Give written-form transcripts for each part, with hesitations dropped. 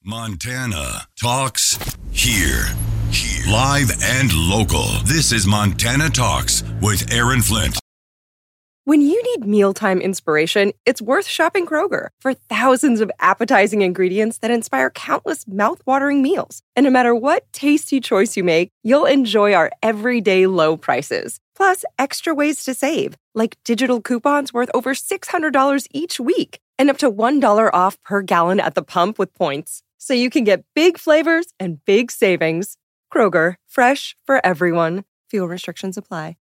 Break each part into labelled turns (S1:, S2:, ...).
S1: Montana Talks here. Live and local. This is Montana Talks with Aaron Flint.
S2: When you need mealtime inspiration, it's worth shopping Kroger for thousands of appetizing ingredients that inspire countless mouth-watering meals. And no matter what tasty choice you make, you'll enjoy our everyday low prices. Plus, extra ways to save, like digital coupons worth over $600 each week and up to $1 off per gallon at the pump with points. So you can get big flavors and big savings. Kroger, fresh for everyone. Fuel restrictions apply.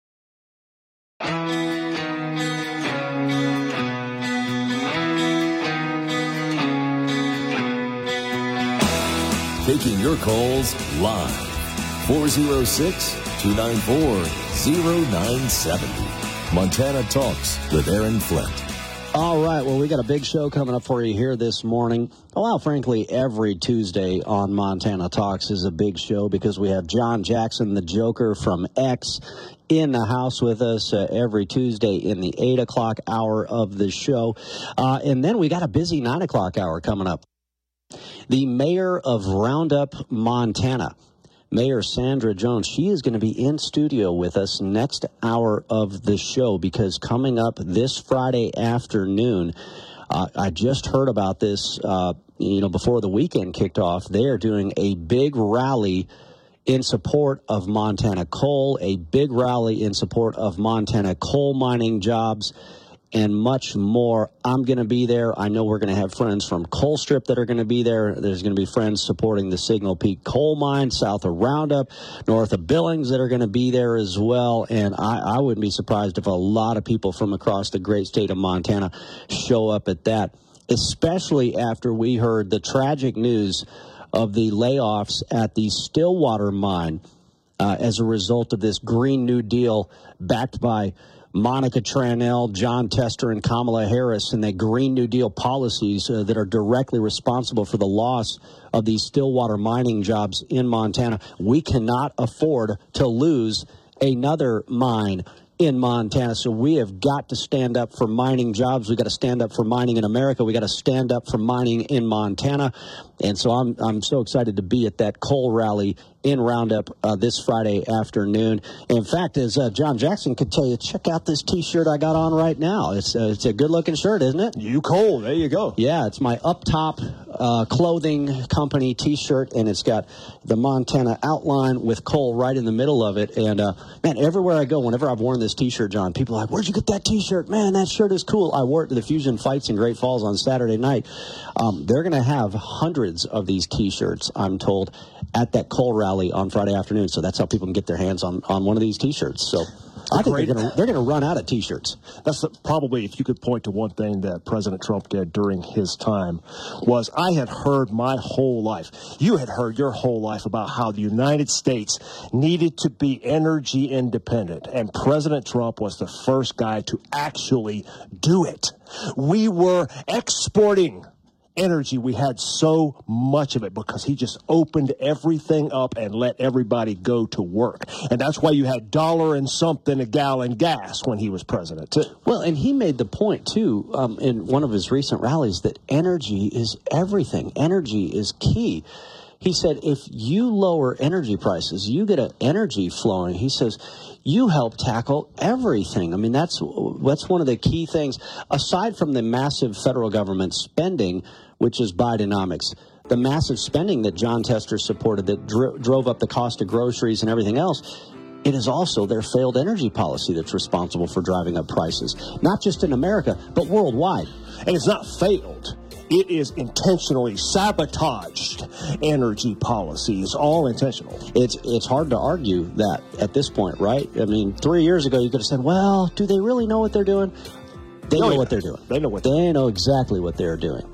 S3: Taking your calls live. 406-294-0970. Montana Talks with Aaron Flint.
S4: All right, well, we got a big show coming up for you here this morning. Well, frankly, every Tuesday on Montana Talks is a big show because we have John Jackson, the Joker from X, in the house with us every Tuesday in the 8 o'clock hour of the show. And then we got a busy 9 o'clock hour coming up. The mayor of Roundup, Montana, Mayor Sandra Jones, she is going to be in studio with us next hour of the show because coming up this Friday afternoon, I just heard about this, before the weekend kicked off. They are doing a big rally in support of Montana coal, a big rally in support of Montana coal mining jobs, and much more. I'm going to be there. I know we're going to have friends from Colstrip that are going to be there. There's going to be friends supporting the Signal Peak coal mine, south of Roundup, north of Billings that are going to be there as well. And I wouldn't be surprised if a lot of people from across the great state of Montana show up at that, especially after we heard the tragic news of the layoffs at the Stillwater mine as a result of this Green New Deal backed by Monica Tranel, John Tester, and Kamala Harris, and the Green New Deal policies that are directly responsible for the loss of these Stillwater mining jobs in Montana. We cannot afford to lose another mine in Montana, so we have got to stand up for mining jobs. We've got to stand up for mining in America. We've got to stand up for mining in Montana. And so I'm so excited to be at that coal rally in Roundup this Friday afternoon. In fact, as John Jackson could tell you, check out this T-shirt I got on right now. It's a good-looking shirt, isn't it?
S5: You coal. There you go.
S4: Yeah, it's my Up Top clothing company T-shirt, and it's got the Montana outline with coal right in the middle of it. And, man, everywhere I go, whenever I've worn this T-shirt, John, people are like, where'd you get that T-shirt? Man, that shirt is cool. I wore it to the Fusion Fights in Great Falls on Saturday night. They're going to have hundreds of these T-shirts, I'm told, at that coal rally on Friday afternoon. So that's how people can get their hands on one of these T-shirts. So I think they're going to run out of T-shirts.
S5: That's probably, if you could point to one thing that President Trump did during his time, was I had heard my whole life. You had heard your whole life about how the United States needed to be energy independent. And President Trump was the first guy to actually do it. We were exporting energy. We had so much of it because he just opened everything up and let everybody go to work. And that's why you had $1 and something a gallon gas when he was president, too.
S4: Well, and he made the point, too, in one of his recent rallies that energy is everything. Energy is key. He said, if you lower energy prices, you get an energy flowing. He says, you help tackle everything. I mean, that's one of the key things, aside from the massive federal government spending, which is Bidenomics. The massive spending that John Tester supported that drove up the cost of groceries and everything else, it is also their failed energy policy that's responsible for driving up prices, not just in America, but worldwide.
S5: And it's not failed. It is intentionally sabotaged energy policy. It's all intentional.
S4: It's hard to argue that at this point, right? I mean, 3 years ago, you could have said, well, do they really know what they're doing? They know what they're doing.
S5: They
S4: know exactly what they're doing.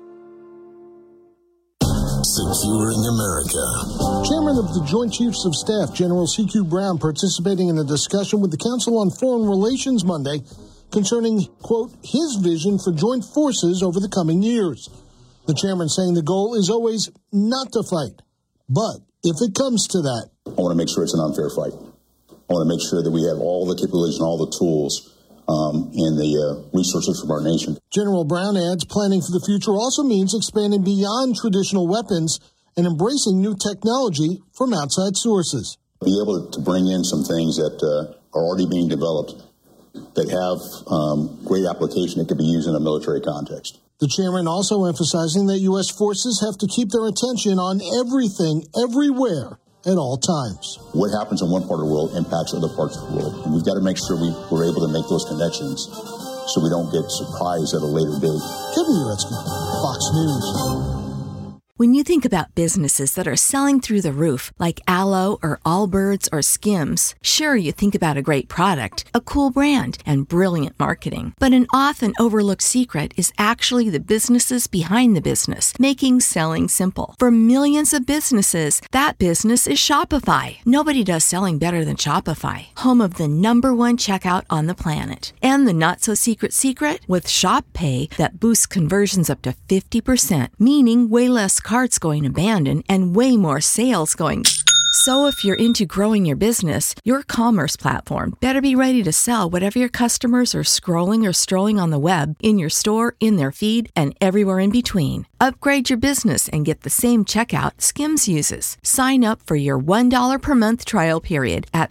S3: Securing America.
S6: Chairman of the Joint Chiefs of Staff, General C.Q. Brown, participating in a discussion with the Council on Foreign Relations Monday concerning, quote, his vision for joint forces over the coming years. The chairman saying the goal is always not to fight, but if it comes to that,
S7: I want to make sure it's an unfair fight. I want to make sure that we have all the capabilities and all the tools and the resources from our nation.
S6: General Brown adds planning for the future also means expanding beyond traditional weapons and embracing new technology from outside sources.
S7: Be able to bring in some things that are already being developed that have great application that could be used in a military context.
S6: The chairman also emphasizing that U.S. forces have to keep their attention on everything, everywhere, at all times.
S7: What happens in one part of the world impacts other parts of the world, and we've got to make sure we're able to make those connections so we don't get surprised at a later date.
S6: Kevin Uretsky, Fox News.
S8: When you think about businesses that are selling through the roof, like Aloe or Allbirds or Skims, sure, you think about a great product, a cool brand, and brilliant marketing. But an often overlooked secret is actually the businesses behind the business, making selling simple. For millions of businesses, that business is Shopify. Nobody does selling better than Shopify, home of the #1 checkout on the planet. And the not-so-secret secret? With Shop Pay that boosts conversions up to 50%, meaning way less carts going abandoned and way more sales going. So if you're into growing your business, your commerce platform better be ready to sell whatever your customers are scrolling or strolling on the web, in your store, in their feed, and everywhere in between. Upgrade your business and get the same checkout Skims uses. Sign up for your $1 per month trial period at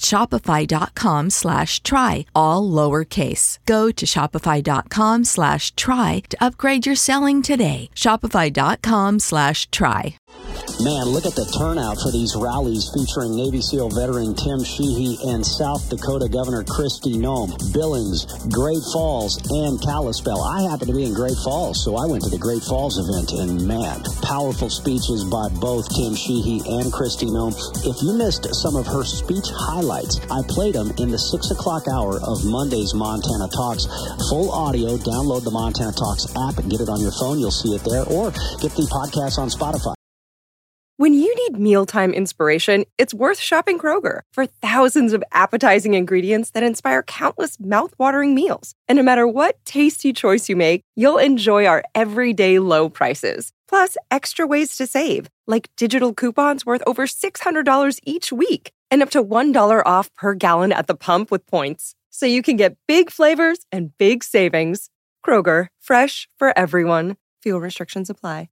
S8: shopify.com/try, all lowercase. Go to shopify.com/try to upgrade your selling today. Shopify.com/try.
S4: Man, look at the turnout for these rallies featuring Navy SEAL veteran Tim Sheehy and South Dakota Governor Kristi Noem, Billings, Great Falls, and Kalispell. I happen to be in Great Falls, so I went to the Great Falls event, and man, powerful speeches by both Tim Sheehy and Kristi Noem. If you missed some of her speech highlights, I played them in the 6 o'clock hour of Monday's Montana Talks. Full audio, download the Montana Talks app and get it on your phone. You'll see it there, or get the podcast on Spotify.
S2: When you need mealtime inspiration, it's worth shopping Kroger for thousands of appetizing ingredients that inspire countless mouth-watering meals. And no matter what tasty choice you make, you'll enjoy our everyday low prices. Plus, extra ways to save, like digital coupons worth over $600 each week and up to $1 off per gallon at the pump with points. So you can get big flavors and big savings. Kroger, fresh for everyone. Fuel restrictions apply.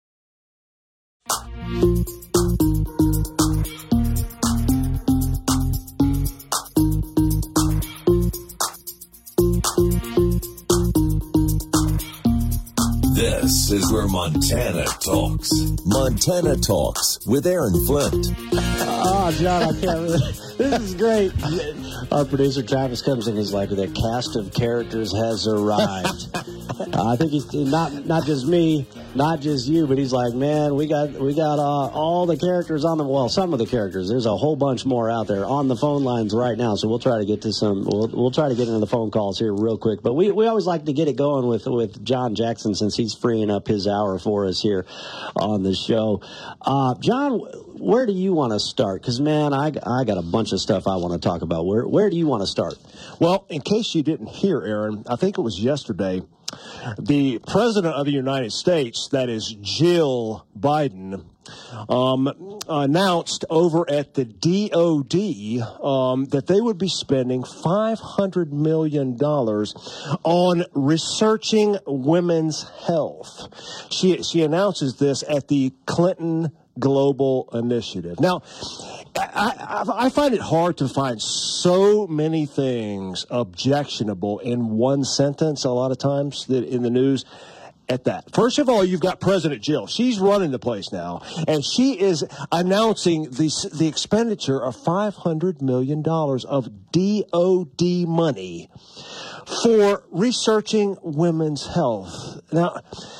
S3: This is where Montana talks. Montana Talks with Aaron Flint.
S4: Oh, John, I can't really. This is great. Our producer Travis comes in. He's like, the cast of characters has arrived. I think he's not just me, not just you, but he's like, man, we got all the characters on the, well, some of the characters. There's a whole bunch more out there on the phone lines right now. So we'll try to get to some. We'll try to get into the phone calls here real quick. But we always like to get it going with John Jackson, since he's freeing up his hour for us here on the show. John, where do you want to start? Because, man, I got a bunch of stuff I want to talk about. Where do you want to start?
S5: Well, in case you didn't hear, Aaron, I think it was yesterday, the President of the United States, that is Jill Biden, announced over at the DOD that they would be spending $500 million on researching women's health. She announces this at the Clinton Global Initiative. Now, I find it hard to find so many things objectionable in one sentence a lot of times that in the news. At that. First of all, you've got President Jill. She's running the place now, and she is announcing the expenditure of $500 million of DOD money for researching women's health. Now,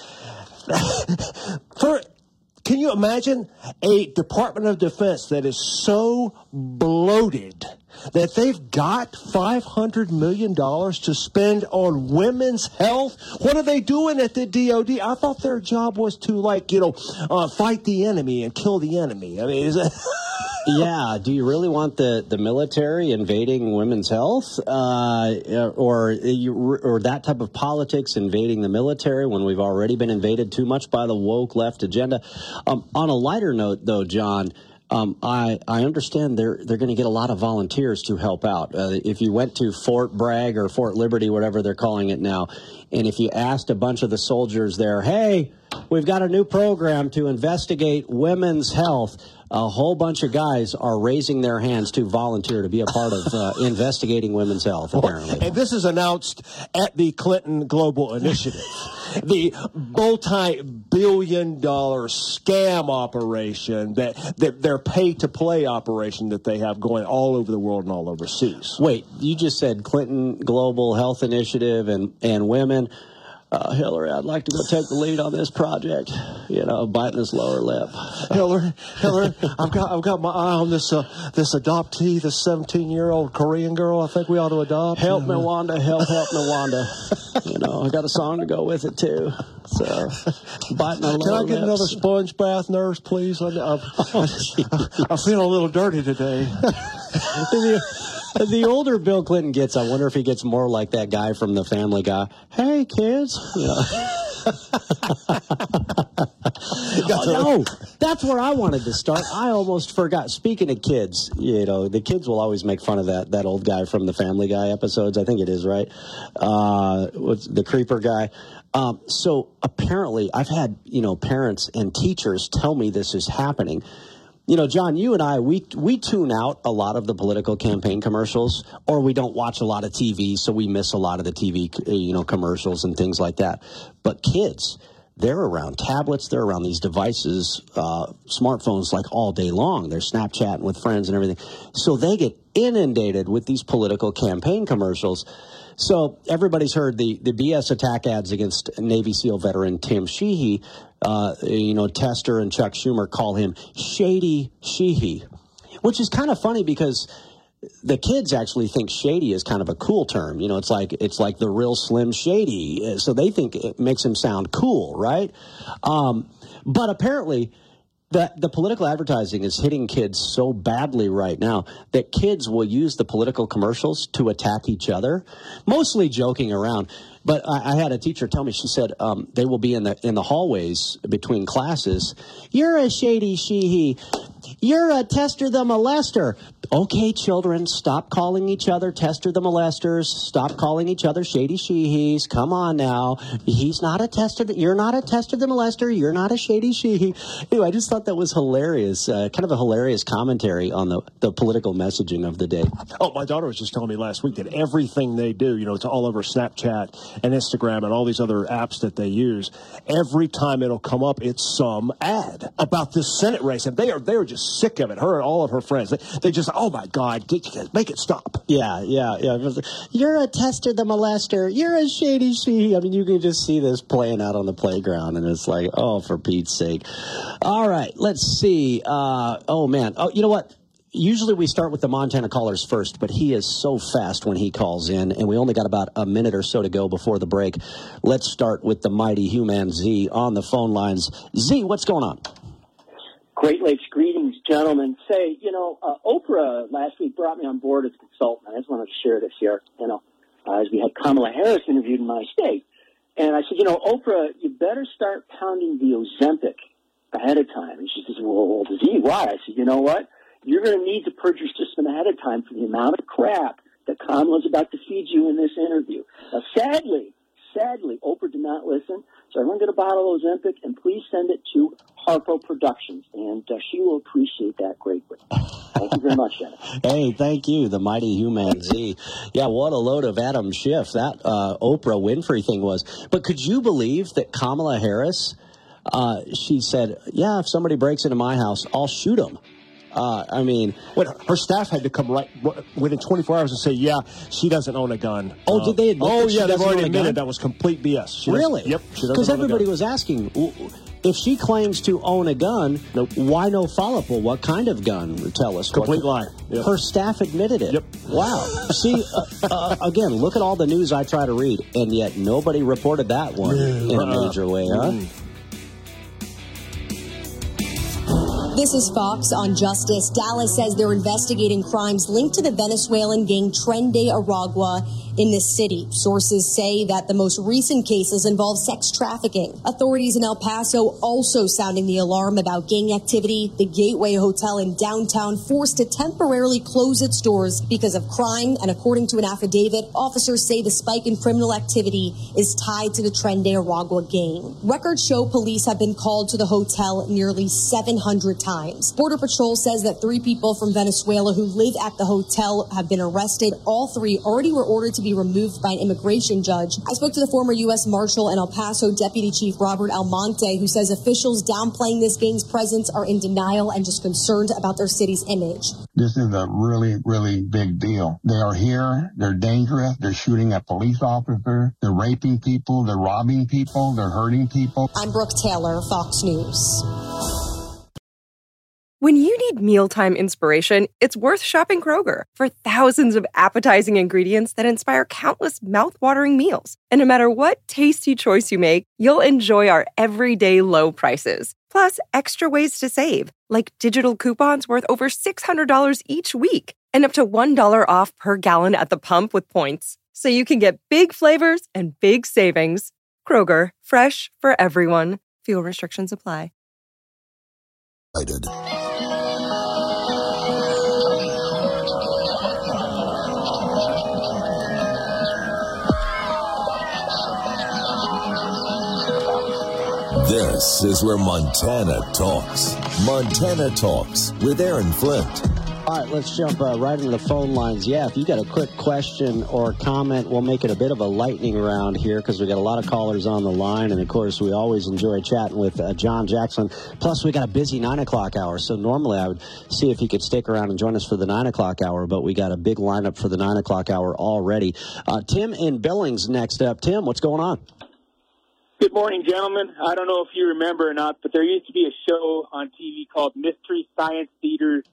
S5: can you imagine a Department of Defense that is so bloated that they've got $500 million to spend on women's health? What are they doing at the DOD? I thought their job was to, fight the enemy and kill the enemy. I mean, is that...
S4: Yeah. Do you really want the military invading women's health, or that type of politics invading the military when we've already been invaded too much by the woke left agenda? On a lighter note, though, John, I understand they're going to get a lot of volunteers to help out. If you went to Fort Bragg or Fort Liberty, whatever they're calling it now, and if you asked a bunch of the soldiers there, hey, we've got a new program to investigate women's health, a whole bunch of guys are raising their hands to volunteer to be a part of investigating women's health, apparently.
S5: And this is announced at the Clinton Global Initiative, the multi-billion-dollar scam operation, that their pay-to-play operation that they have going all over the world and all overseas.
S4: Wait, you just said Clinton Global Health Initiative and women. Hillary, I'd like to go take the lead on this project. Biting his lower lip.
S5: Hillary, I've got my eye on this adoptee, this 17-year-old Korean girl. I think we ought to adopt.
S4: Help me, Wanda. Help me, Wanda. I got a song to go with it too. So, biting her lower lips.
S5: Can I get another sponge bath, nurse, please? I'm feeling a little dirty today.
S4: The older Bill Clinton gets, I wonder if he gets more like that guy from The Family Guy. Hey, kids. No, that's where I wanted to start. I almost forgot. Speaking of kids, the kids will always make fun of that old guy from the Family Guy episodes. I think it is, right? What's the creeper guy? So apparently I've had, parents and teachers tell me this is happening. John, you and I, we tune out a lot of the political campaign commercials, or we don't watch a lot of TV, so we miss a lot of the TV, commercials and things like that. But kids, they're around tablets, they're around these devices, smartphones like all day long. They're Snapchatting with friends and everything. So they get inundated with these political campaign commercials. So everybody's heard the BS attack ads against Navy SEAL veteran Tim Sheehy. Tester and Chuck Schumer call him Shady Sheehy, which is kind of funny because the kids actually think shady is kind of a cool term. It's like the real Slim Shady. So they think it makes him sound cool, right? But apparently the political advertising is hitting kids so badly right now that kids will use the political commercials to attack each other, mostly joking around. But I had a teacher tell me, she said they will be in the hallways between classes. You're a Shady Sheehy. You're a Tester the Molester. Okay, children, stop calling each other Tester the Molesters. Stop calling each other Shady Sheehies. Come on now. He's not a Tester. You're not a Tester the Molester. You're not a Shady Sheehy. Anyway, I just thought that was hilarious. Kind of a hilarious commentary on the political messaging of the day.
S5: Oh, my daughter was just telling me last week that everything they do, it's all over Snapchat and Instagram and all these other apps that they use. Every time it'll come up, it's some ad about this Senate race, and they are just sick of it. Her and all of her friends, they just, oh my God, make it stop.
S4: Yeah. You're a Tester the Molester. You're a Shady Sheehy. I mean, you can just see this playing out on the playground, and it's like, oh, for Pete's sake. All right, let's see. Oh man. Oh, you know what? Usually we start with the Montana callers first, but he is so fast when he calls in, and we only got about a minute or so to go before the break. Let's start with the mighty human Z on the phone lines. Z, what's going on?
S9: Great Lakes greetings, gentlemen. Say, Oprah last week brought me on board as a consultant. I just wanted to share this here, as we had Kamala Harris interviewed in my state. And I said, Oprah, you better start pounding the Ozempic ahead of time. And she says, well, Z, why? I said, you know what? You're going to need to purge your system ahead of time for the amount of crap that Kamala's about to feed you in this interview. Now, sadly, Oprah did not listen. So everyone get a bottle of Ozempic, and please send it to Harpo Productions, and she will appreciate that greatly. Thank you very much, Dennis.
S4: Hey, thank you, the mighty human Z. Yeah, what a load of Adam Schiff that Oprah Winfrey thing was. But could you believe that Kamala Harris, she said, yeah, if somebody breaks into my house, I'll shoot them.
S5: Her staff had to come right within 24 hours and say, yeah, she doesn't own a gun.
S4: Oh, did they admit that she
S5: they've already
S4: own a gun?
S5: admitted that was complete BS.
S4: Really?
S5: Yep.
S4: Because everybody was asking, if she claims to own a gun, why no follow-up? Well, what kind of gun? Tell us.
S5: Complete lie.
S4: Yep. Her staff admitted it.
S5: Yep.
S4: Wow. See, again, look at all the news I try to read, and yet nobody reported that one in a major way, huh?
S10: This is Fox on Justice. Dallas says they're investigating crimes linked to the Venezuelan gang Tren de Aragua. in this city. Sources say that the most recent cases involve sex trafficking. Authorities in El Paso also sounding the alarm about gang activity. The Gateway Hotel in downtown forced to temporarily close its doors because of crime. And according to an affidavit, officers say the spike in criminal activity is tied to the Tren de Aragua gang. Records show police have been called to the hotel nearly 700 times. Border Patrol says that 3 people from Venezuela who live at the hotel have been arrested. All 3 already were ordered to be removed by an immigration judge. I spoke to the former U.S. Marshal and El Paso Deputy Chief Robert Almonte, who says officials downplaying this gang's presence are in denial and just concerned about their city's image.
S11: This is a really, really big deal. They are here. They're dangerous. They're shooting at police officers. They're raping people. They're robbing people. They're hurting people.
S10: I'm Brooke Taylor, Fox News.
S2: When you need mealtime inspiration, it's worth shopping Kroger for thousands of appetizing ingredients that inspire countless mouth-watering meals. And no matter what tasty choice you make, you'll enjoy our everyday low prices. Plus, extra ways to save, like digital coupons worth over $600 each week and up to $1 off per gallon at the pump with points. So you can get big flavors and big savings. Kroger, fresh for everyone. Fuel restrictions apply.
S3: This is where Montana talks. Montana Talks with Aaron Flint.
S4: All right, let's jump right into the phone lines. Yeah, if you got a quick question or comment, we'll make it a bit of a lightning round here because we got a lot of callers on the line. And, of course, we always enjoy chatting with John Jackson. Plus, we got a busy 9 o'clock hour. So normally I would see if he could stick around and join us for the 9 o'clock hour. But we got a big lineup for the 9 o'clock hour already. Tim in Billings next up. Tim, what's going on?
S12: Good morning, gentlemen. I don't know if you remember or not, but there used to be a show on TV called Mystery Science Theater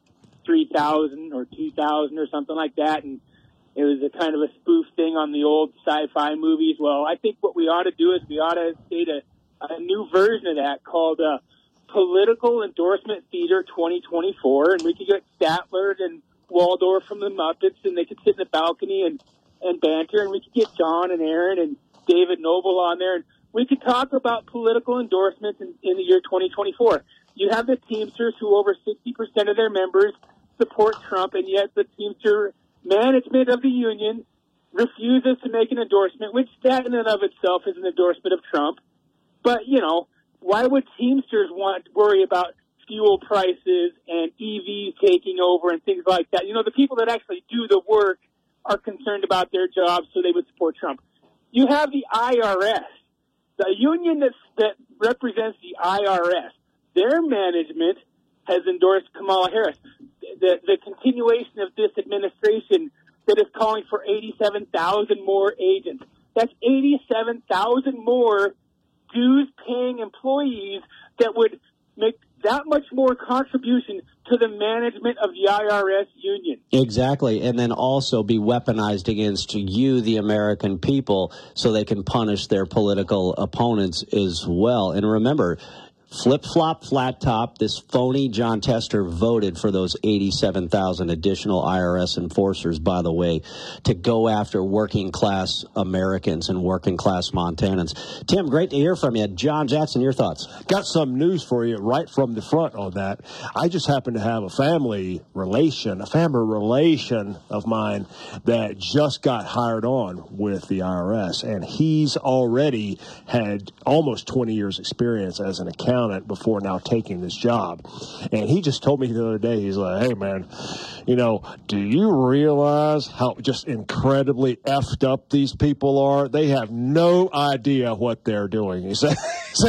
S12: 3000 or 2000 or something like that, and it was a kind of a spoof thing on the old sci-fi movies. Well, I think what we ought to do is we ought to state a new version of that called Political Endorsement Theater 2024, and we could get Statler and Waldorf from the Muppets, and they could sit in the balcony and banter, and we could get John and Aaron and David Noble on there, and we could talk about political endorsements in the year 2024. You have the Teamsters, who over 60% of their members support Trump, and yet the Teamster management of the union refuses to make an endorsement, which that in and of itself is an endorsement of Trump. But, you know, why would Teamsters worry about fuel prices and EVs taking over and things like that? You know, the people that actually do the work are concerned about their jobs, so they would support Trump. You have the IRS. The union that represents the IRS, their management has endorsed Kamala Harris. The continuation of this administration that is calling for 87,000 more agents. That's 87,000 more dues-paying employees that would make that much more contribution to the management of the IRS union.
S4: Exactly, and then also be weaponized against you, the American people, so they can punish their political opponents as well. And remember, flip-flop, flat top, this phony John Tester voted for those 87,000 additional IRS enforcers, by the way, to go after working-class Americans and working-class Montanans. Tim, great to hear from you. John Jackson, your thoughts?
S5: Got some news for you right from the front on that. I just happen to have a family relation of mine that just got hired on with the IRS, and he's already had almost 20 years experience as an accountant before now taking this job. And he just told me the other day, he's like, hey, man, you know, do you realize how just incredibly effed up these people are? They have no idea what they're doing. He said,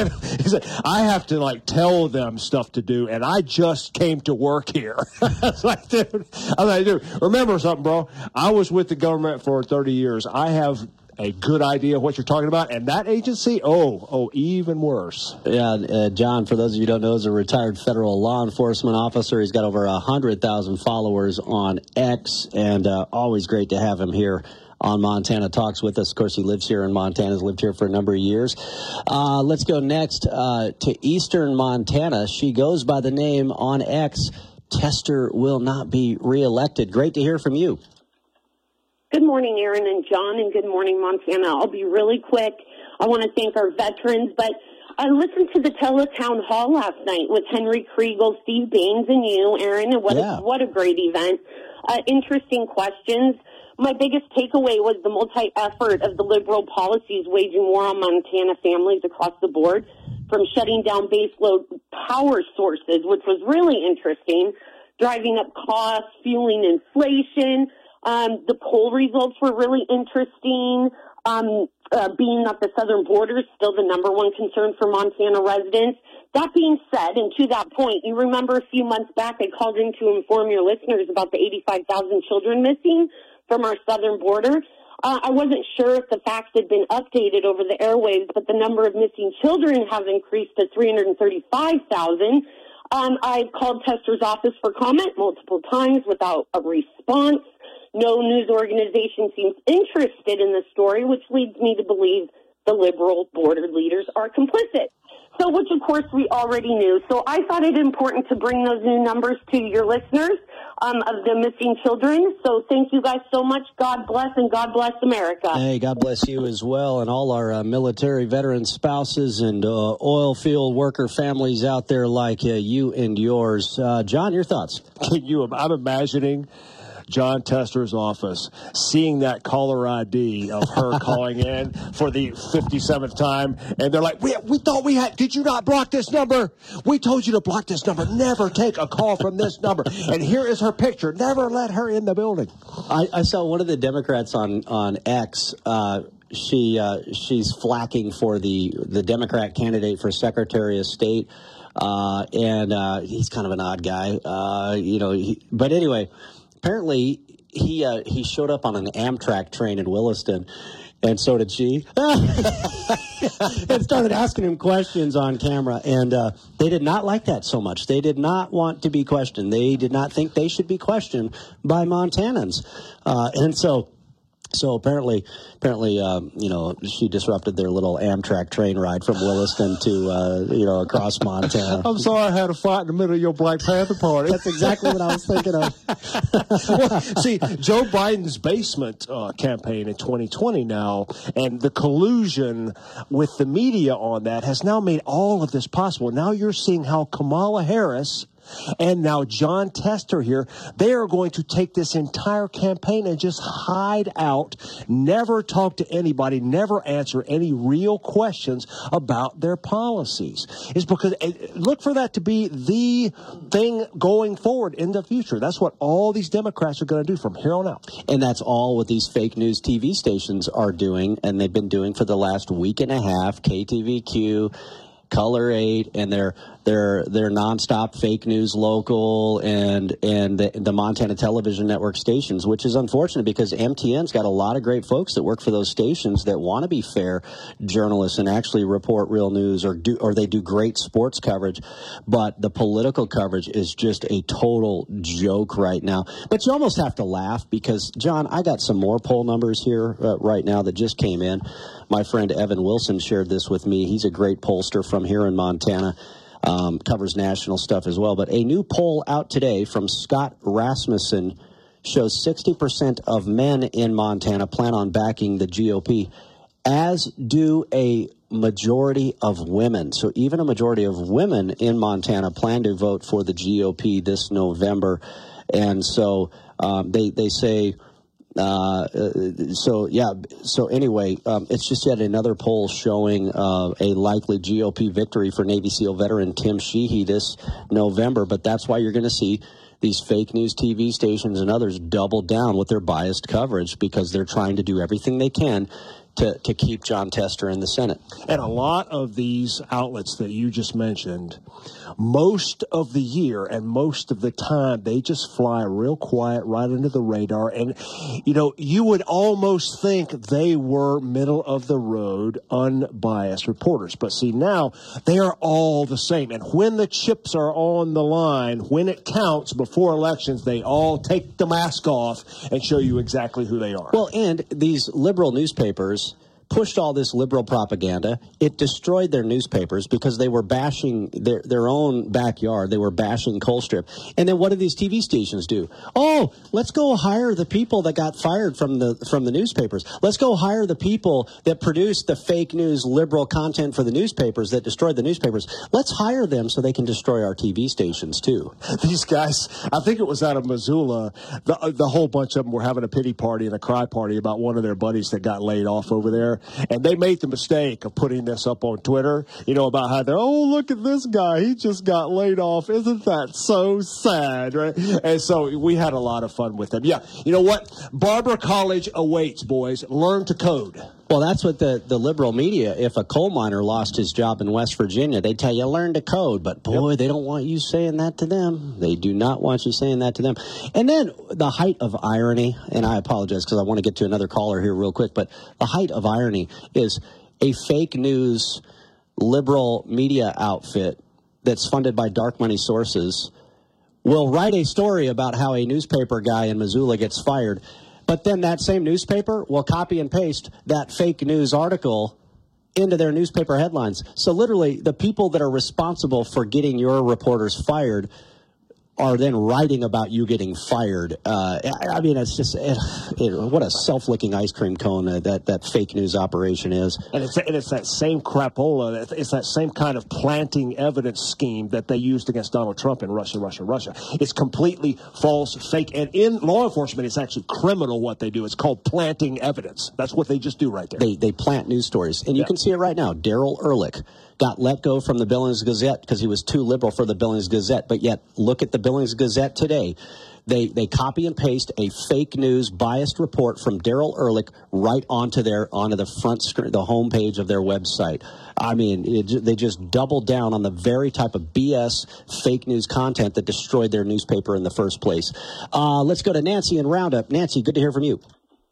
S5: I have to, like, tell them stuff to do, and I just came to work here. I was like, dude, remember something, bro. I was with the government for 30 years. I have a good idea of what you're talking about, and that agency, even worse.
S4: Yeah, John, for those of you who don't know, is a retired federal law enforcement officer. He's got over 100,000 followers on X, and always great to have him here on Montana Talks with us. Of course, he lives here in Montana, has lived here for a number of years. Let's go next to Eastern Montana. She goes by the name on X, Tester will not be reelected. Great to hear from you.
S13: Good morning, Aaron and John, and good morning, Montana. I'll be really quick. I want to thank our veterans, but I listened to the Teletown Hall last night with Henry Kriegel, Steve Baines, and you, Aaron, and what a great event. Interesting questions. My biggest takeaway was the multi-effort of the liberal policies waging war on Montana families across the board, from shutting down baseload power sources, which was really interesting, driving up costs, fueling inflation. The poll results were really interesting, being that the southern border is still the number one concern for Montana residents. That being said, and to that point, you remember a few months back I called in to inform your listeners about the 85,000 children missing from our southern border. I wasn't sure if the facts had been updated over the airwaves, but the number of missing children has increased to 335,000. I've called Tester's office for comment multiple times without a response. No news organization seems interested in the story, which leads me to believe the liberal border leaders are complicit. So, which of course we already knew. So I thought it important to bring those new numbers to your listeners of the missing children. So thank you guys so much. God bless, and God bless America.
S4: Hey, God bless you as well, and all our military veteran spouses and oil field worker families out there like you and yours. John, your thoughts?
S5: I'm imagining John Tester's office, seeing that caller ID of her calling in for the 57th time, and they're like, we thought we had, did you not block this number? We told you to block this number. Never take a call from this number. And here is her picture. Never let her in the building.
S4: I saw one of the Democrats on X. She's flacking for the Democrat candidate for Secretary of State, and he's kind of an odd guy, but anyway. Apparently, he showed up on an Amtrak train in Williston, and so did she, and started asking him questions on camera, and they did not like that so much. They did not want to be questioned. They did not think they should be questioned by Montanans, and so apparently, she disrupted their little Amtrak train ride from Williston to, across Montana.
S5: I'm sorry I had a fight in the middle of your Black Panther party.
S4: That's exactly what I was thinking of.
S5: Well, see, Joe Biden's basement campaign in 2020 now, and the collusion with the media on that has now made all of this possible. Now you're seeing how Kamala Harris and now John Tester here, they are going to take this entire campaign and just hide out, never talk to anybody, never answer any real questions about their policies. It's because, look for that to be the thing going forward in the future. That's what all these Democrats are going to do from here on out.
S4: And that's all what these fake news TV stations are doing, and they've been doing for the last week and a half. KTVQ, Color 8, and they're nonstop fake news local and the Montana Television Network stations, which is unfortunate because MTN's got a lot of great folks that work for those stations that want to be fair journalists and actually report real news or they do great sports coverage, but the political coverage is just a total joke right now. But you almost have to laugh because, John, I got some more poll numbers here right now that just came in. My friend Evan Wilson shared this with me. He's a great pollster from here in Montana. Covers national stuff as well. But a new poll out today from Scott Rasmussen shows 60% of men in Montana plan on backing the GOP, as do a majority of women. So even a majority of women in Montana plan to vote for the GOP this November. And so they say... So anyway, it's just yet another poll showing a likely GOP victory for Navy SEAL veteran Tim Sheehy this November. But that's why you're going to see these fake news TV stations and others double down with their biased coverage because they're trying to do everything they can to keep John Tester in the Senate.
S5: And a lot of these outlets that you just mentioned, most of the year and most of the time, they just fly real quiet right under the radar. And, you would almost think they were middle of the road, unbiased reporters. But see, now they are all the same. And when the chips are on the line, when it counts before elections, they all take the mask off and show you exactly who they are.
S4: Well, and these liberal newspapers pushed all this liberal propaganda. It destroyed their newspapers because they were bashing their own backyard. They were bashing Colstrip. And then what did these TV stations do? Oh, let's go hire the people that got fired from the newspapers. Let's go hire the people that produced the fake news liberal content for the newspapers that destroyed the newspapers. Let's hire them so they can destroy our TV stations too.
S5: These guys, I think it was out of Missoula, the whole bunch of them were having a pity party and a cry party about one of their buddies that got laid off over there. And they made the mistake of putting this up on Twitter, about how they're, oh, look at this guy. He just got laid off. Isn't that so sad, right? And so we had a lot of fun with them. Yeah, you know what? Barber College awaits, boys. Learn to code.
S4: Well, that's what the liberal media, if a coal miner lost his job in West Virginia, they tell you, learn to code. But, boy, They don't want you saying that to them. They do not want you saying that to them. And then the height of irony, and I apologize because I want to get to another caller here real quick, but the height of irony is a fake news liberal media outfit that's funded by dark money sources will write a story about how a newspaper guy in Missoula gets fired. But then that same newspaper will copy and paste that fake news article into their newspaper headlines. So literally, the people that are responsible for getting your reporters fired are then writing about you getting fired. I mean, it's just what a self-licking ice cream cone that fake news operation is.
S5: And it's that same crapola. It's that same kind of planting evidence scheme that they used against Donald Trump in Russia. It's completely false, fake. And in law enforcement, it's actually criminal what they do. It's called planting evidence. That's what they just do right there.
S4: They plant news stories. And you can see it right now. Darrell Ehrlich got let go from the Billings Gazette because he was too liberal for the Billings Gazette. But yet, look at the Billings Gazette today. They copy and paste a fake news biased report from Darrell Ehrlich right onto the front screen, the homepage of their website. I mean, they just doubled down on the very type of BS fake news content that destroyed their newspaper in the first place. Let's go to Nancy in Roundup. Nancy, good to hear from you.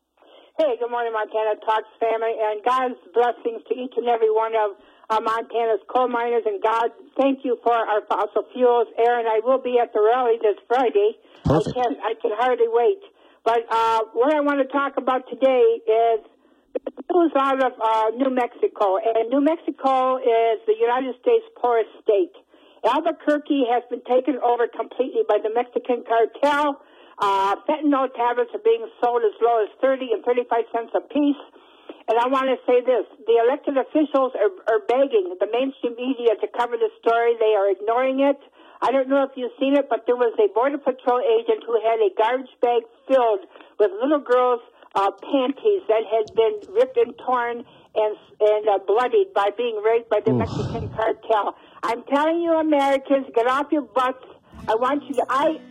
S14: Hey, good morning, Montana Talks family, and God's blessings to each and every one of Montana's coal miners, and God, thank you for our fossil fuels. Aaron, I will be at the rally this Friday.
S4: Perfect.
S14: I can hardly wait. But what I want to talk about today is the news out of New Mexico. And New Mexico is the United States' poorest state. Albuquerque has been taken over completely by the Mexican cartel. Fentanyl tablets are being sold as low as 30 and 35 cents a piece. And I want to say this. The elected officials are begging the mainstream media to cover the story. They are ignoring it. I don't know if you've seen it, but there was a Border Patrol agent who had a garbage bag filled with little girls' panties that had been ripped and torn and bloodied by being raped by the Mexican cartel. I'm telling you, Americans, get off your butts. I want you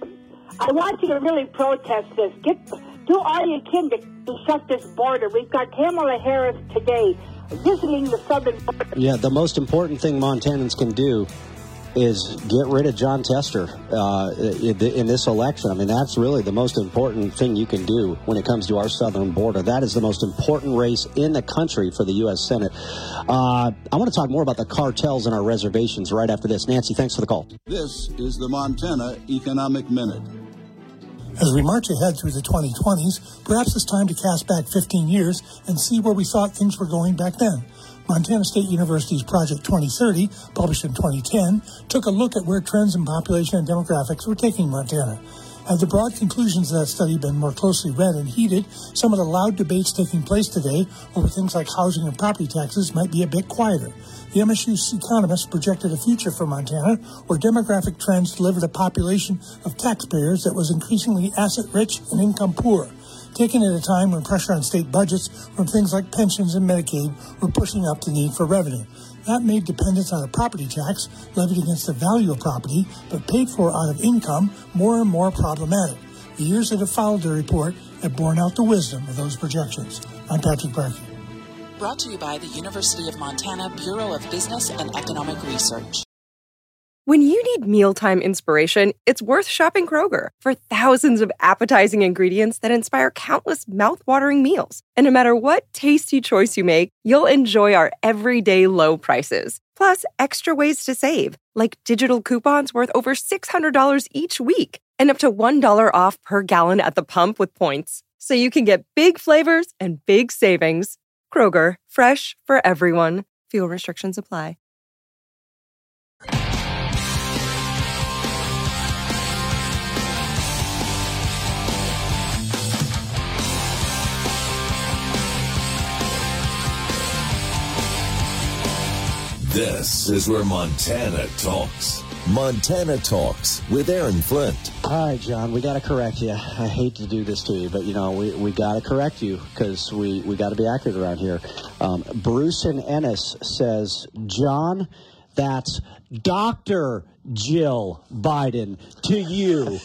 S14: to really protest this. Do all you can to shut this border. We've got Kamala Harris today visiting the southern border.
S4: Yeah, the most important thing Montanans can do is get rid of John Tester in this election. I mean, that's really the most important thing you can do when it comes to our southern border. That is the most important race in the country for the U.S. Senate. I want to talk more about the cartels and our reservations right after this. Nancy, thanks for the call.
S15: This is the Montana Economic Minute.
S6: As we march ahead through the 2020s, perhaps it's time to cast back 15 years and see where we thought things were going back then. Montana State University's Project 2030, published in 2010, took a look at where trends in population and demographics were taking Montana. Had the broad conclusions of that study been more closely read and heeded, some of the loud debates taking place today over things like housing and property taxes might be a bit quieter. The MSU's economists projected a future for Montana where demographic trends delivered a population of taxpayers that was increasingly asset-rich and income-poor, taken at a time when pressure on state budgets from things like pensions and Medicaid were pushing up the need for revenue. That made dependence on a property tax levied against the value of property but paid for out of income more and more problematic. The years that have followed the report have borne out the wisdom of those projections. I'm Patrick Barkey.
S16: Brought to you by the University of Montana Bureau of Business and Economic Research.
S2: When you need mealtime inspiration, it's worth shopping Kroger for thousands of appetizing ingredients that inspire countless mouth-watering meals. And no matter what tasty choice you make, you'll enjoy our everyday low prices. Plus, extra ways to save, like digital coupons worth over $600 each week and up to $1 off per gallon at the pump with points. So you can get big flavors and big savings. Kroger, fresh for everyone. Fuel restrictions apply.
S3: This is where Montana talks. Montana Talks with Aaron Flint.
S4: All right, John, we got to correct you. I hate to do this to you, but, we got to correct you because we got to be accurate around here. Bruce in Ennis says, John, that's Dr. Jill Biden to you.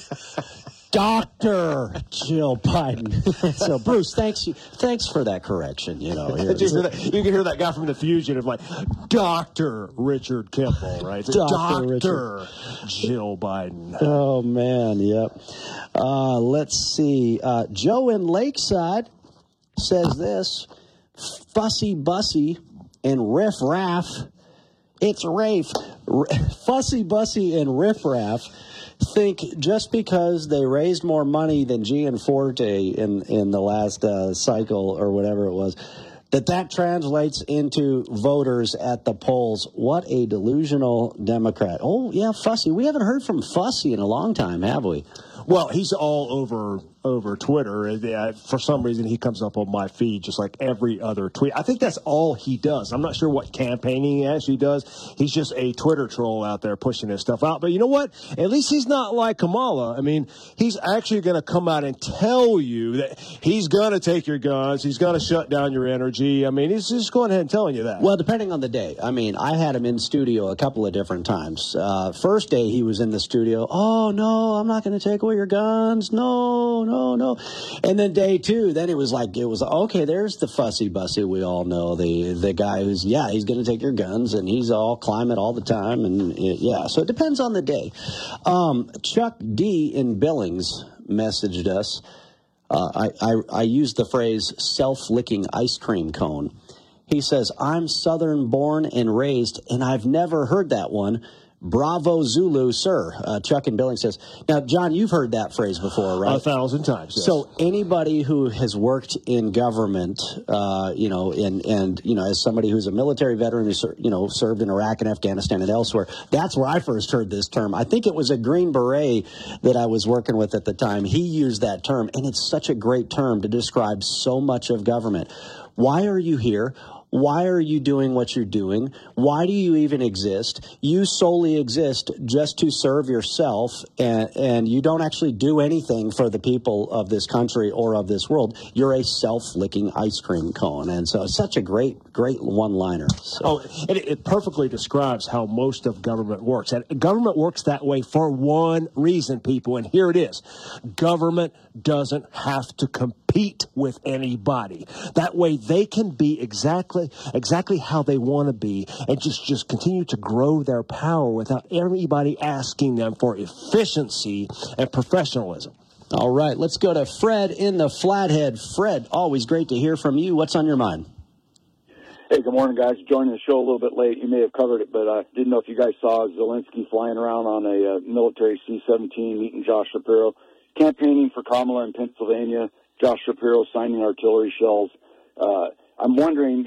S4: Dr. Jill Biden. So, Bruce, thanks for that correction. You can
S5: hear that guy from The Fugitive, like, Dr. Richard Kimball, right? Dr. Jill Biden.
S4: Oh, man, yep. Let's see. Joe in Lakeside says this, Fussy Bussy and Riff Raff. It's Rafe. Fussy Bussy and Riff Raff think just because they raised more money than Gianforte in the last cycle or whatever it was, that translates into voters at the polls. What a delusional Democrat. Oh, yeah, Fussy. We haven't heard from Fussy in a long time, have we?
S5: Well, he's all over Twitter. For some reason, he comes up on my feed just like every other tweet. I think that's all he does. I'm not sure what campaigning he actually does. He's just a Twitter troll out there pushing his stuff out. But you know what? At least he's not like Kamala. I mean, he's actually going to come out and tell you that he's going to take your guns. He's going to shut down your energy. I mean, he's just going ahead and telling you that.
S4: Well, depending on the day. I mean, I had him in studio a couple of different times. First day he was in the studio. Oh, no, I'm not going to take away your guns. No. And then day two, then it was okay, there's the Fussy Bussy we all know, the guy who's, he's going to take your guns, and he's all climate all the time, and so it depends on the day. Chuck D. in Billings messaged us. I used the phrase self-licking ice cream cone. He says, I'm Southern born and raised, and I've never heard that one. Bravo Zulu, sir. Chuck in Billings says, now, John, you've heard that phrase before, right?
S5: 1,000 times, yes.
S4: So anybody who has worked in government, as somebody who's a military veteran who, served in Iraq and Afghanistan and elsewhere, that's where I first heard this term. I think it was a Green Beret that I was working with at the time. He used that term, and it's such a great term to describe so much of government. Why are you here? Why are you doing what you're doing? Why do you even exist? You solely exist just to serve yourself, and you don't actually do anything for the people of this country or of this world. You're a self-licking ice cream cone. And so it's such a great one-liner. So.
S5: It perfectly describes how most of government works. And government works that way for one reason, people, and here it is. Government doesn't have to compete with anybody. That way they can be exactly how they want to be and just continue to grow their power without everybody asking them for efficiency and professionalism.
S4: All right, let's go to Fred in the Flathead. Fred, always great to hear from you. What's on your mind?
S17: Hey, good morning, guys. Joining the show a little bit late. You may have covered it, but I didn't know if you guys saw Zelensky flying around on a military C-17 meeting Josh Shapiro, campaigning for Kamala in Pennsylvania, Josh Shapiro signing artillery shells. I'm wondering,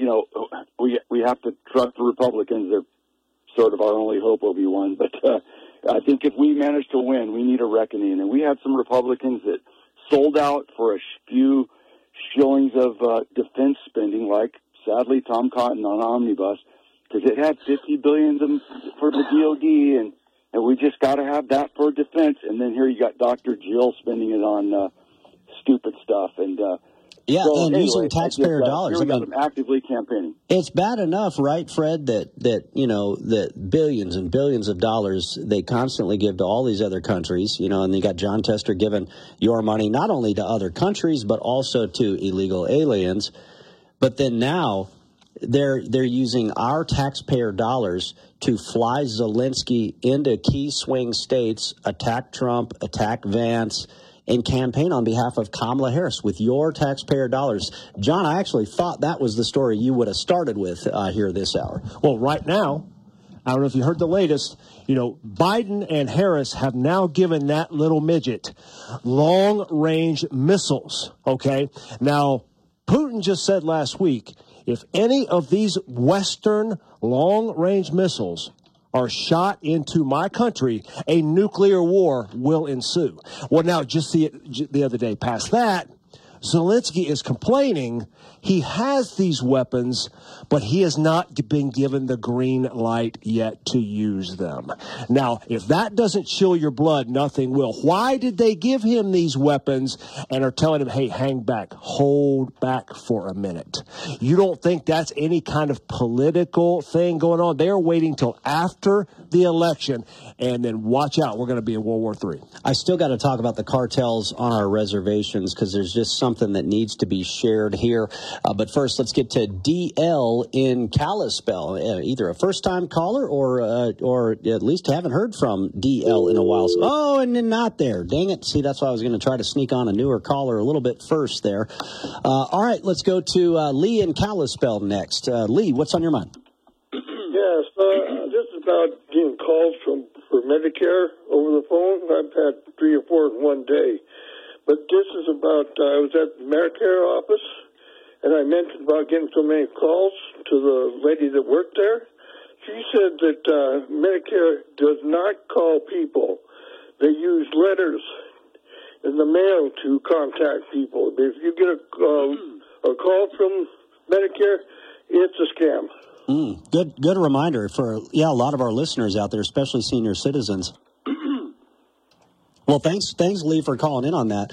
S17: we have to trust the Republicans. They're sort of our only hope, Obi-Wan. But I think if we manage to win, we need a reckoning. And we had some Republicans that sold out for a few shillings of defense spending, like, sadly, Tom Cotton on Omnibus, because it had $50 billion for the DOD, and we just got to have that for defense. And then here you got Dr. Jill spending it on stupid stuff. And
S4: and using taxpayer dollars.
S17: I'm actively campaigning.
S4: It's bad enough, right, Fred, that billions and billions of dollars they constantly give to all these other countries, and you got John Tester giving your money not only to other countries but also to illegal aliens. But then now they're using our taxpayer dollars to fly Zelensky into key swing states, attack Trump, attack Vance, and campaign on behalf of Kamala Harris with your taxpayer dollars. John, I actually thought that was the story you would have started with here this hour.
S5: Well, right now, I don't know if you heard the latest, Biden and Harris have now given that little midget long-range missiles, okay? Now, Putin just said last week, if any of these Western long-range missiles are shot into my country, a nuclear war will ensue. Well, now, just the other day past that, Zelensky is complaining he has these weapons, but he has not been given the green light yet to use them. Now, if that doesn't chill your blood, nothing will. Why did they give him these weapons and are telling him, hey, hang back, hold back for a minute? You don't think that's any kind of political thing going on? They're waiting till after the election, and then watch out, we're going to be in World War III.
S4: I still got to talk about the cartels on our reservations because there's just something that needs to be shared here. But first, let's get to DL in Kalispell. Either a first-time caller or at least haven't heard from DL in a while. Oh, and then not there. Dang it. See, that's why I was going to try to sneak on a newer caller a little bit first there. All right, let's go to Lee in Kalispell next. Lee, what's on your mind?
S18: Yes, this is about getting calls for Medicare over the phone. I've had 3 or 4 in one day. But this is about, I was at the Medicare office, and I mentioned about getting so many calls to the lady that worked there. She said that Medicare does not call people. They use letters in the mail to contact people. If you get a call from Medicare, it's a scam.
S4: Good reminder for a lot of our listeners out there, especially senior citizens. Well, thanks, Lee, for calling in on that.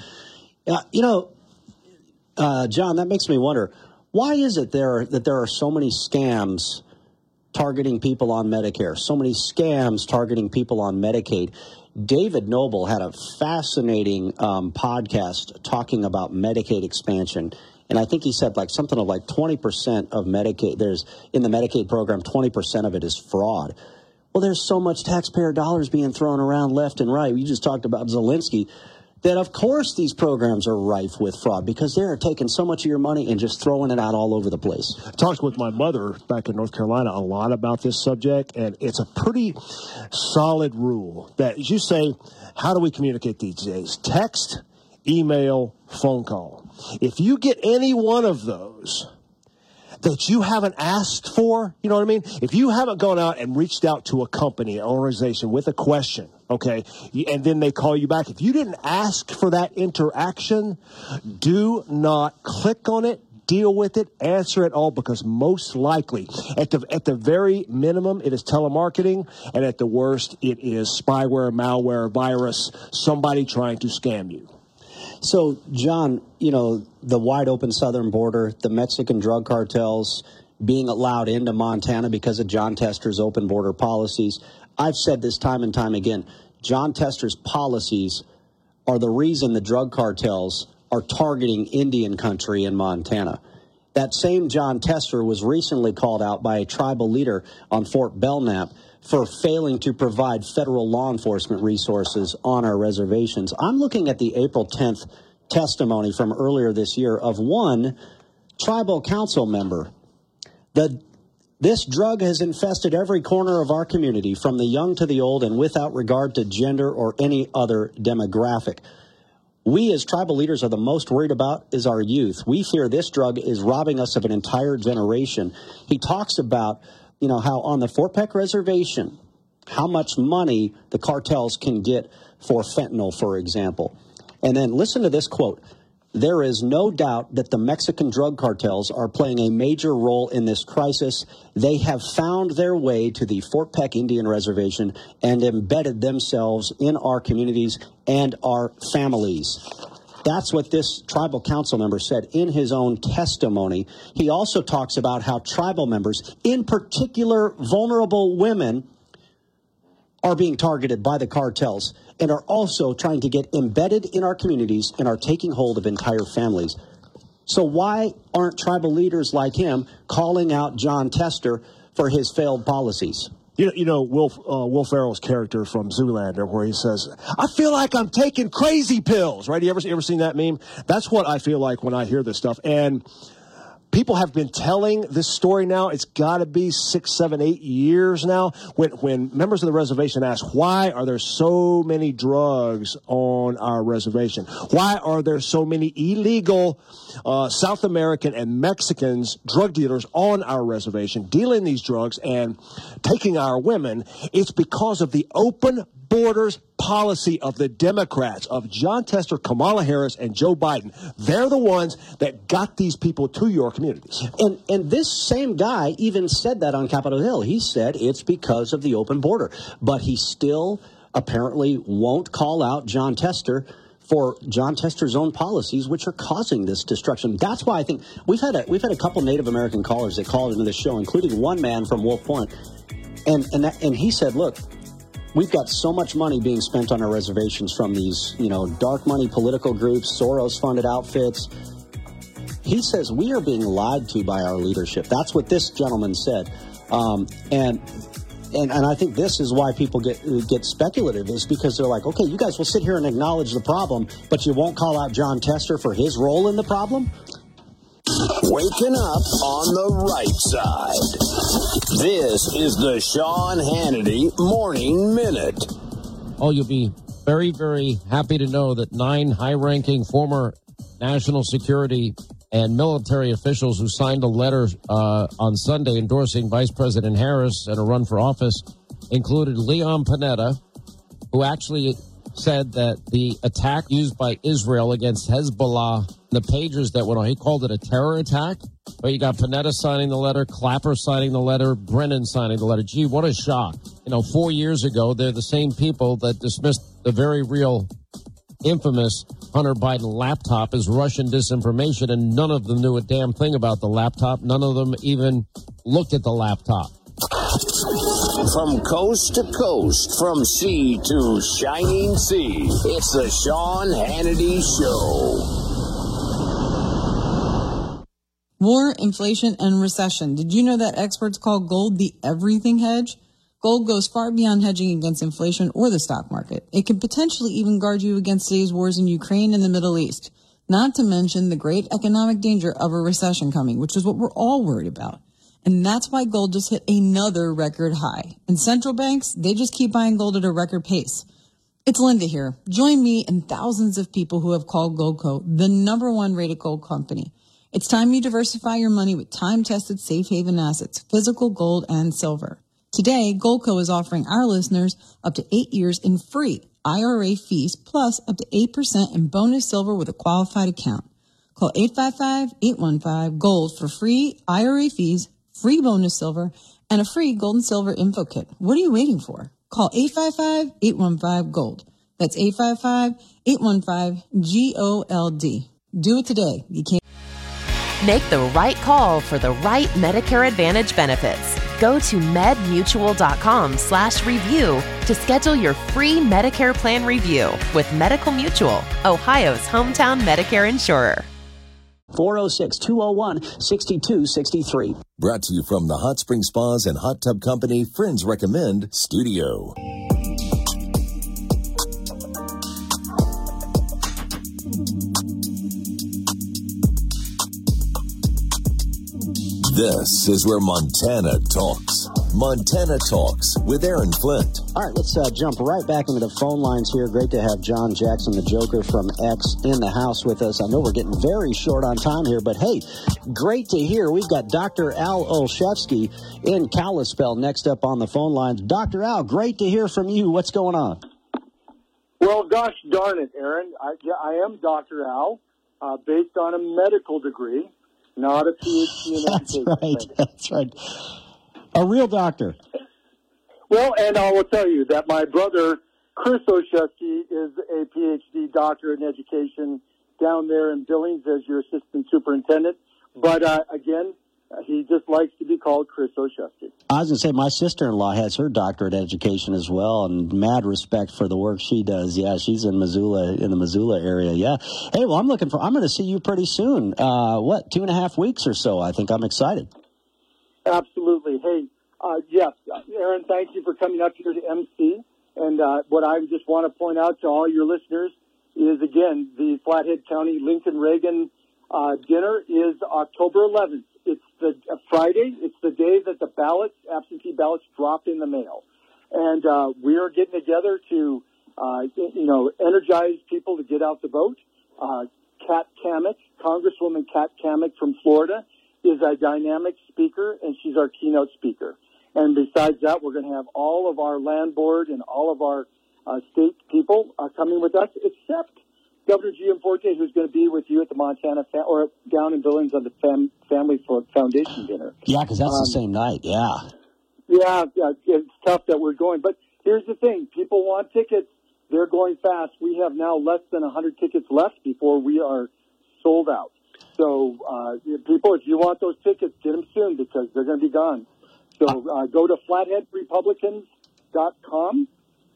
S4: John, that makes me wonder, why is it that there are so many scams targeting people on Medicare, so many scams targeting people on Medicaid? David Noble had a fascinating podcast talking about Medicaid expansion. And I think he said something of 20% of Medicaid, in the Medicaid program, 20% of it is fraud. Well, there's so much taxpayer dollars being thrown around left and right. We just talked about Zelensky, that of course these programs are rife with fraud because they're taking so much of your money and just throwing it out all over the place.
S5: I talked with my mother back in North Carolina a lot about this subject, and it's a pretty solid rule that you say, how do we communicate these days? Text, email, phone call. If you get any one of those that you haven't asked for, you know what I mean? If you haven't gone out and reached out to a company, an organization with a question, okay, and then they call you back, if you didn't ask for that interaction, do not click on it, deal with it, answer it all, because most likely, at the very minimum, it is telemarketing, and at the worst, it is spyware, malware, virus, somebody trying to scam you.
S4: So, John, the wide open southern border, the Mexican drug cartels being allowed into Montana because of John Tester's open border policies. I've said this time and time again. John Tester's policies are the reason the drug cartels are targeting Indian country in Montana. That same John Tester was recently called out by a tribal leader on Fort Belknap for failing to provide federal law enforcement resources on our reservations. I'm looking at the April 10th testimony from earlier this year of one tribal council member. This drug has infested every corner of our community, from the young to the old, and without regard to gender or any other demographic. We as tribal leaders are the most worried about is our youth. We fear this drug is robbing us of an entire generation. He talks about how on the Fort Peck Reservation, how much money the cartels can get for fentanyl, for example. And then listen to this quote. There is no doubt that the Mexican drug cartels are playing a major role in this crisis. They have found their way to the Fort Peck Indian Reservation and embedded themselves in our communities and our families. That's what this tribal council member said in his own testimony. He also talks about how tribal members, in particular vulnerable women, are being targeted by the cartels and are also trying to get embedded in our communities and are taking hold of entire families. So why aren't tribal leaders like him calling out John Tester for his failed policies?
S5: Will Ferrell's character from Zoolander, where he says, I feel like I'm taking crazy pills, right? You ever seen that meme? That's what I feel like when I hear this stuff. And people have been telling this story now. It's got to be 6, 7, 8 years now. When members of the reservation ask, why are there so many drugs on our reservation? Why are there so many illegal South American and Mexicans, drug dealers on our reservation, dealing these drugs and taking our women? It's because of the open borders policy of the Democrats, of John Tester, Kamala Harris, and Joe Biden. They're the ones that got these people to your communities.
S4: And this same guy even said that on Capitol Hill. He said it's because of the open border. But he still apparently won't call out John Tester for John Tester's own policies, which are causing this destruction. That's why I think we've had a couple Native American callers that called into this show, including one man from Wolf Point. And he said, look, we've got so much money being spent on our reservations from these, dark money political groups, Soros-funded outfits. He says we are being lied to by our leadership. That's what this gentleman said. And I think this is why people get speculative, is because they're like, okay, you guys will sit here and acknowledge the problem, but you won't call out John Tester for his role in the problem?
S3: Waking up on the right side. This is the Sean Hannity Morning Minute.
S19: Oh, you'll be very, very happy to know that 9 high-ranking former national security and military officials who signed a letter on Sunday endorsing Vice President Harris in a run for office included Leon Panetta, who actually said that the attack used by Israel against Hezbollah, the pagers that went on, he called it a terror attack. But you got Panetta signing the letter, Clapper signing the letter, Brennan signing the letter. Gee, what a shock. 4 years ago, they're the same people that dismissed the very real, infamous Hunter Biden laptop as Russian disinformation, and none of them knew a damn thing about the laptop. None of them even looked at the laptop.
S3: From coast to coast, from sea to shining sea, it's the Sean Hannity Show.
S20: War, inflation, and recession. Did you know that experts call gold the everything hedge? Gold goes far beyond hedging against inflation or the stock market. It can potentially even guard you against today's wars in Ukraine and the Middle East. Not to mention the great economic danger of a recession coming, which is what we're all worried about. And that's why gold just hit another record high. And central banks, they just keep buying gold at a record pace. It's Linda here. Join me and thousands of people who have called Goldco the #1 rated gold company. It's time you diversify your money with time-tested safe haven assets, physical gold and silver. Today, Goldco is offering our listeners up to 8 years in free IRA fees, plus up to 8% in bonus silver with a qualified account. Call 855-815-GOLD for free IRA fees, free bonus silver, and a free gold and silver info kit. What are you waiting for? Call 855-815-GOLD. That's 855-815-GOLD. Do it today. You can't.
S21: Make the right call for the right Medicare Advantage benefits. Go to medmutual.com/review to schedule your free Medicare plan review with Medical Mutual, Ohio's hometown Medicare insurer.
S4: 406-201-6263.
S3: Brought to you from the Hot Spring Spas and Hot Tub Company Friends Recommend Studio. This is where Montana talks. Montana Talks with Aaron Flint.
S4: All right, let's jump right back into the phone lines here. Great to have John Jackson, the Joker from X, in the house with us. I know we're getting very short on time here, but hey, great to hear. We've got Dr. Al Olszewski in Kalispell next up on the phone lines. Dr. Al, great to hear from you. What's going on?
S22: Well, gosh darn it, Aaron. I am Dr. Al, based on a medical degree. Not a PhD in education.
S4: That's right. A real doctor.
S22: Well, and I will tell you that my brother, Chris Olszewski, is a PhD doctor in education down there in Billings as your assistant superintendent. But, again, he just likes to be called Chris Olszewski.
S4: I was going to say, my sister-in-law has her doctorate in education as well, and mad respect for the work she does. Yeah, she's in the Missoula area. Yeah. Hey, well, I'm going to see you pretty soon. 2.5 weeks or so? I think I'm excited.
S22: Absolutely. Hey, yes, Aaron, thank you for coming up here to MC. And what I just want to point out to all your listeners is, again, the Flathead County Lincoln Reagan dinner is October 11th. It's the Friday. It's the day that the absentee ballots drop in the mail. And we are getting together to, energize people to get out to vote. Kat Cammack, Congresswoman Kat Cammack from Florida, is a dynamic speaker, and she's our keynote speaker. And besides that, we're going to have all of our land board and all of our state people coming with us, except Governor Gianforte, who's going to be with you at the Montana or down in Billings on the Family Foundation dinner.
S4: Yeah, because that's the same night. Yeah.
S22: Yeah, it's tough that we're going. But here's the thing. People want tickets. They're going fast. We have now less than 100 tickets left before we are sold out. So, people, if you want those tickets, get them soon because they're going to be gone. So go to flatheadrepublicans.com,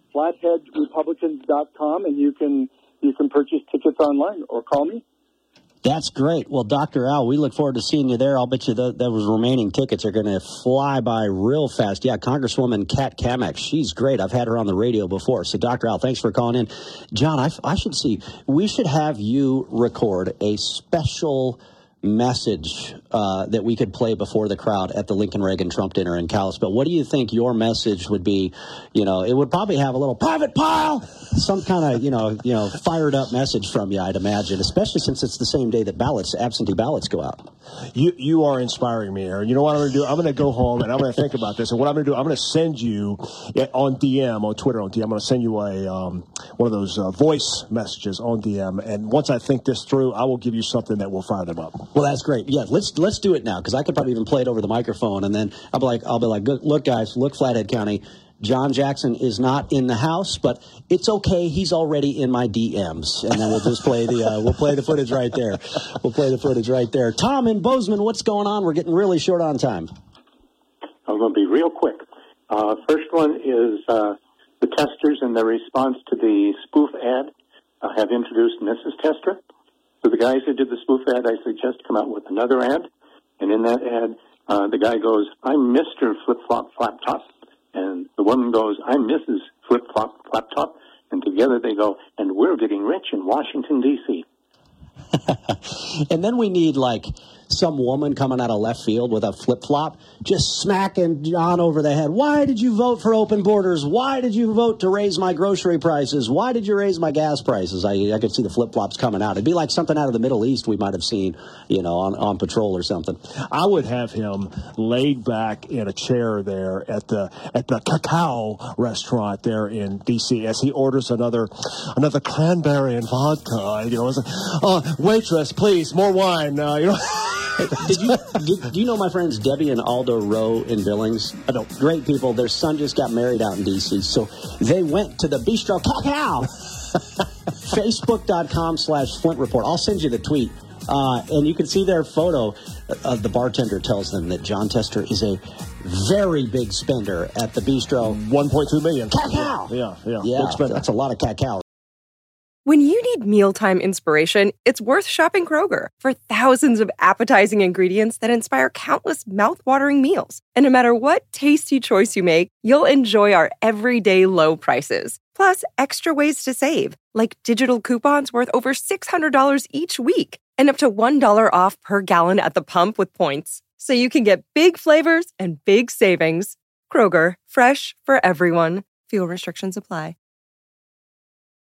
S22: flatheadrepublicans.com, and you can purchase tickets online or call me.
S4: That's great. Well, Dr. Al, we look forward to seeing you there. I'll bet you those remaining tickets are going to fly by real fast. Yeah, Congresswoman Kat Cammack, she's great. I've had her on the radio before. So, Dr. Al, thanks for calling in. John, we should have you record a special message that we could play before the crowd at the Lincoln Reagan Trump dinner in Kalispell. What do you think your message would be? It would probably have a little private pile, some kind of, fired up message from you, I'd imagine, especially since it's the same day that absentee ballots go out.
S5: You are inspiring me, Aaron. You know what I'm going to do? I'm going to go home and I'm going to think about this. And what I'm going to do, I'm going to send you on DM, on Twitter, I'm going to send you one of those voice messages on DM. And once I think this through, I will give you something that will fire them up.
S4: Well, that's great. Yeah, let's do it now because I could probably even play it over the microphone, and then I'll be like, look, guys, look, Flathead County, John Jackson is not in the house, but it's okay. He's already in my DMs, and then we'll just play the footage right there. We'll play the footage right there. Tom in Bozeman, what's going on? We're getting really short on time.
S1: I'm going to be real quick. First one is the testers and their response to the spoof ad have introduced Mrs. Tester. So the guys who did the spoof ad, I suggest come out with another ad. And in that ad, the guy goes, "I'm Mr. Flip-Flop Flap-Top." And the woman goes, "I'm Mrs. Flip-Flop Flap-Top." And together they go, "And we're getting rich in Washington, D.C."
S4: And then we need, some woman coming out of left field with a flip-flop, just smacking John over the head. Why did you vote for open borders? Why did you vote to raise my grocery prices? Why did you raise my gas prices? I could see the flip-flops coming out. It'd be like something out of the Middle East we might have seen, on patrol or something.
S5: I would have him laid back in a chair there at the Cacao restaurant there in D.C. as he orders another cranberry and vodka. It's like, waitress, please, more wine.
S4: Do you know my friends Debbie and Aldo Rowe in Billings? Great people. Their son just got married out in D.C., so they went to the Bistro Cacao. Facebook.com/Flint Report. I'll send you the tweet. And you can see their photo. The bartender tells them that John Tester is a very big spender at the Bistro.
S5: $1.2 million.
S4: Cacao!
S5: Yeah.
S4: That's a lot of cacao.
S2: When you need mealtime inspiration, it's worth shopping Kroger for thousands of appetizing ingredients that inspire countless mouth-watering meals. And no matter what tasty choice you make, you'll enjoy our everyday low prices. Plus, extra ways to save, like digital coupons worth over $600 each week and up to $1 off per gallon at the pump with points. So you can get big flavors and big savings. Kroger, fresh for everyone. Fuel restrictions apply.